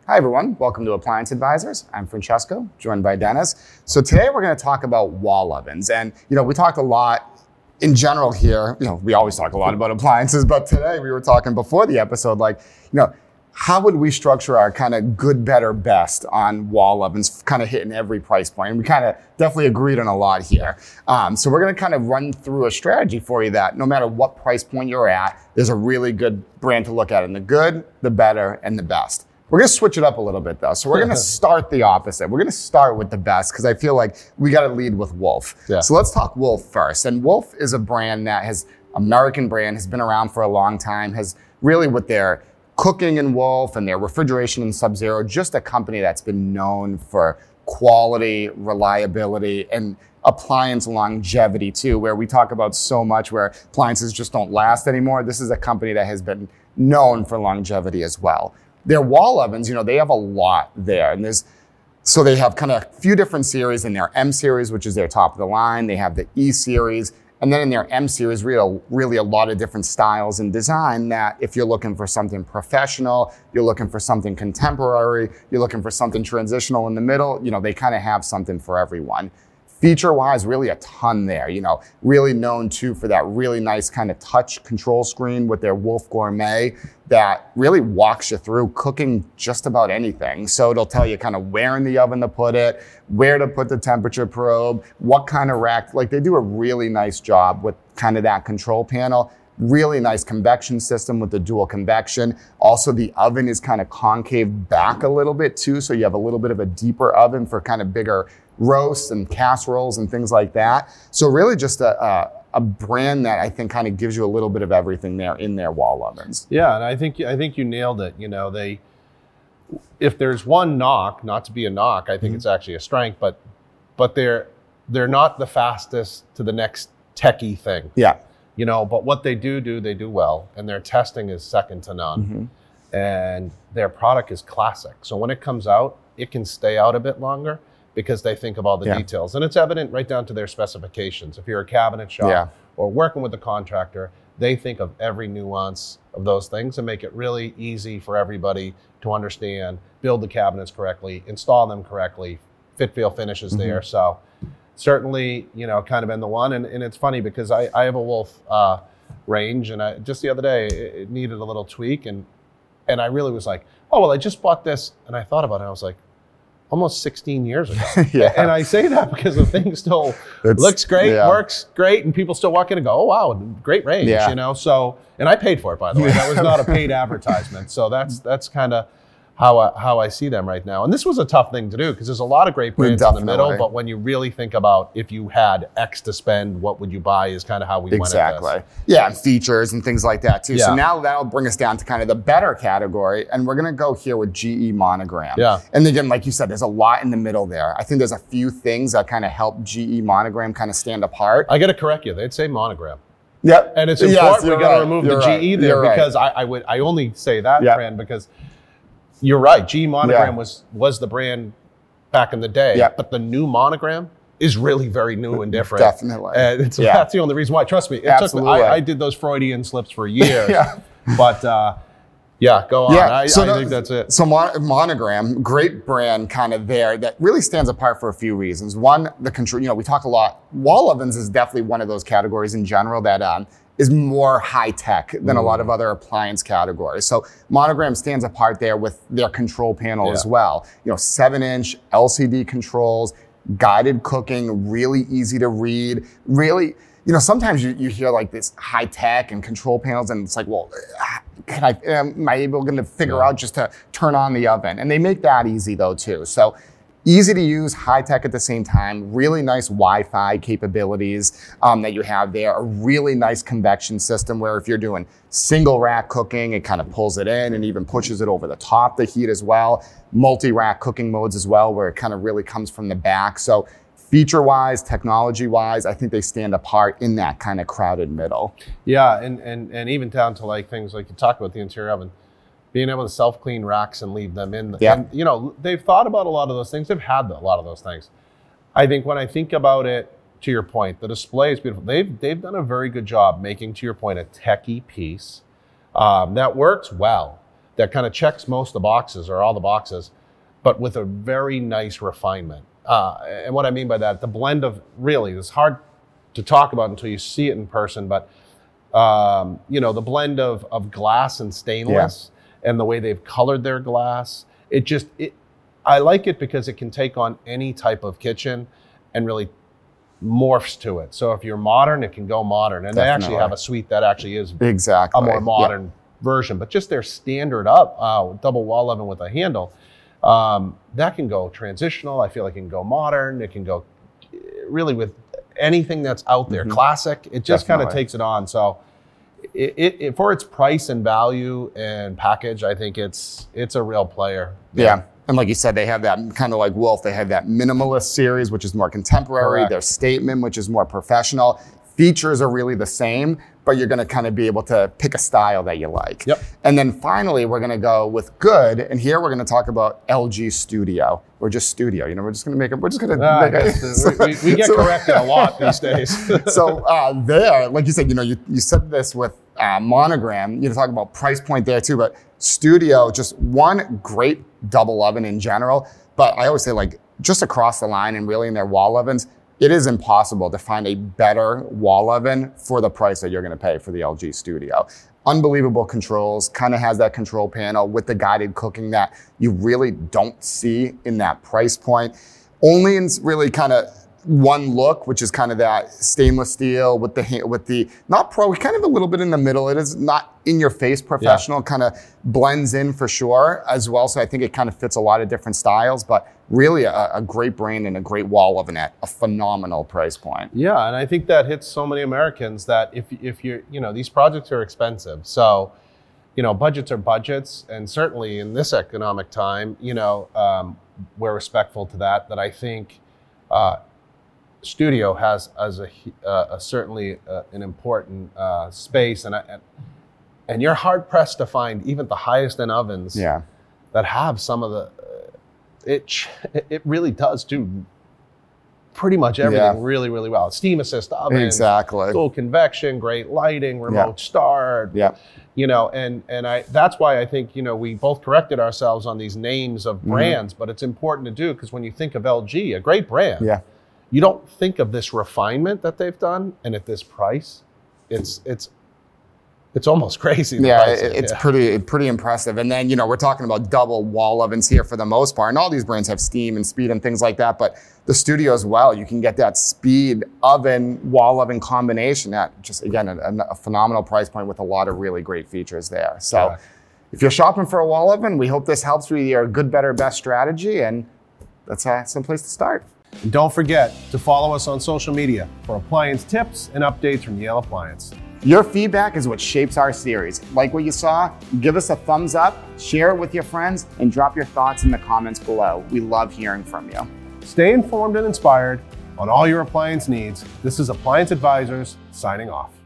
Hi everyone, welcome to Appliance Advisors. I'm Francesco, joined by Dennis. So today we're going to talk about wall ovens. And we talked a lot in general here. We always talk a lot about appliances, but today we were talking before the episode, how would we structure our kind of good, better, best on wall ovens, kind of hitting every price point? And we kind of definitely agreed on a lot here. So we're going to kind of run through a strategy for you that no matter what price point you're at, there's a really good brand to look at in the good, the better, and the best. We're going to switch it up a little bit though. So we're going to start the opposite. We're going to start with the best because I feel like we got to lead with Wolf. Yeah. So let's talk Wolf first. And Wolf is a brand that American brand, has been around for a long time, has really with their cooking in Wolf and their refrigeration in Sub-Zero, just a company that's been known for quality, reliability, and appliance longevity too, where we talk about so much where appliances just don't last anymore. This is a company that has been known for longevity as well. Their wall ovens, they have a lot there. And so they have kind of a few different series in their M series, which is their top of the line. They have the E series. And then in their M series, really a lot of different styles and design that if you're looking for something professional, you're looking for something contemporary, you're looking for something transitional in the middle, they kind of have something for everyone. Feature-wise, really a ton there, really known too for that really nice kind of touch control screen with their Wolf Gourmet that really walks you through cooking just about anything. So it'll tell you kind of where in the oven to put it, where to put the temperature probe, what kind of rack. They do a really nice job with kind of that control panel. Really nice convection system with the dual convection. Also, the oven is kind of concave back a little bit too, so you have a little bit of a deeper oven for kind of bigger roasts and casseroles and things like that. So really just a brand that I think kind of gives you a little bit of everything there in their wall ovens. Yeah, and I think you nailed it. If there's one knock, not to be a knock, I think it's actually a strength, but they're not the fastest to the next techie thing. Yeah. But what they do well, and their testing is second to none. And their product is classic. So when it comes out, it can stay out a bit longer because they think of all the details. And it's evident right down to their specifications. If you're a cabinet shop or working with a contractor, they think of every nuance of those things and make it really easy for everybody to understand, build the cabinets correctly, install them correctly, fit, feel, finishes there. So certainly, kind of been the one. And it's funny because I have a Wolf range, and just the other day, it needed a little tweak. And I really was like, oh, well, I just bought this. And I thought about it. I was like, almost 16 years ago. And I say that because the thing still looks great, works great, and people still walk in and go, oh, wow, great range, So, and I paid for it, by the way. That was not a paid advertisement. So that's kind of how I see them right now. And this was a tough thing to do because there's a lot of great brands in the middle, but when you really think about if you had X to spend, what would you buy is kind of how we went at this. Yeah, and features and things like that too. Yeah. So now that'll bring us down to kind of the better category, and we're going to go here with GE Monogram. Yeah. And again, like you said, there's a lot in the middle there. I think there's a few things that kind of help GE Monogram kind of stand apart. I got to correct you. They'd say Monogram. Yep. And it's important we got to remove the GE there because I only say that brand because you're right. GE Monogram was the brand back in the day, but the new Monogram is really very new and different. Definitely. And that's the only reason why. Trust me, it took me, I did those Freudian slips for years. But go on. I think that's it. So Monogram, great brand kind of there that really stands apart for a few reasons. One, the control, we talk a lot. Wall ovens is definitely one of those categories in general that is more high tech than a lot of other appliance categories. So Monogram stands apart there with their control panel as well. 7-inch LCD controls, guided cooking, really easy to read, really, sometimes you hear like this high tech and control panels and it's like, well, am I able to figure out just to turn on the oven? And they make that easy though too. So easy to use, high tech at the same time, really nice Wi-Fi capabilities that you have there, a really nice convection system where if you're doing single rack cooking, it kind of pulls it in and even pushes it over the top, the heat as well. Multi-rack cooking modes as well, where it kind of really comes from the back. So feature-wise, technology-wise, I think they stand apart in that kind of crowded middle. Yeah, and even down to like things like you talk about the interior oven, being able to self-clean racks and leave them in. And, they've thought about a lot of those things. They've had a lot of those things. I think when I think about it, to your point, the display is beautiful. They've done a very good job making, to your point, a techie piece that works well. that kind of checks most of the boxes or all the boxes, but with a very nice refinement. And what I mean by that, the blend of, really, it's hard to talk about until you see it in person, but the blend of glass and stainless and the way they've colored their glass, I like it because it can take on any type of kitchen and really morphs to it. So if you're modern, it can go modern. And they actually have a suite that actually is a more modern version, but just their standard double wall oven with a handle, that can go transitional. I feel like it can go modern. It can go really with anything that's out there. Classic. It just kind of takes it on. So it for its price and value and package, I think it's a real player. Yeah. And like you said, they have that kind of like Wolf, they have that minimalist series, which is more contemporary. Correct. Their Statement, which is more professional. Features are really the same, but you're going to kind of be able to pick a style that you like. Yep. And then finally, we're going to go with good. And here we're going to talk about LG Studio, or just Studio. We're just going to make it. We're just going to make it. We get corrected a lot these days. So there, like you said, you said this with Monogram. Talk about price point there too, but Studio, just one great double oven in general. But I always say, like, just across the line and really in their wall ovens, it is impossible to find a better wall oven for the price that you're going to pay for the LG Studio. Unbelievable controls, kind of has that control panel with the guided cooking that you really don't see in that price point. Only in really kind of one look, which is kind of that stainless steel with the not pro, kind of a little bit in the middle. It is not in your face professional, kind of blends in for sure as well. So I think it kind of fits a lot of different styles, but really a great brand and a great wall oven at a phenomenal price point. Yeah, and I think that hits so many Americans that if you're, these projects are expensive. So, budgets are budgets. And certainly in this economic time, we're respectful to that I think Studio has as certainly an important space. And you're hard pressed to find even the highest end ovens that have some of the, it really does do pretty much everything really, really well. Steam assist oven, exactly. Dual convection, great lighting, remote start. And that's why I think we both corrected ourselves on these names of brands, but it's important to do because when you think of LG, a great brand, you don't think of this refinement that they've done, and at this price, it's almost crazy. It's pretty impressive. And then, we're talking about double wall ovens here for the most part. And all these brands have steam and speed and things like that. But the Studio as well, you can get that speed oven, wall oven combination at just, again, a phenomenal price point with a lot of really great features there. So if you're shopping for a wall oven, we hope this helps with your good, better, best strategy. And that's some place to start. And don't forget to follow us on social media for appliance tips and updates from Yale Appliance. Your feedback is what shapes our series. Like what you saw, give us a thumbs up, share it with your friends, and drop your thoughts in the comments below. We love hearing from you. Stay informed and inspired on all your appliance needs. This is Appliance Advisors signing off.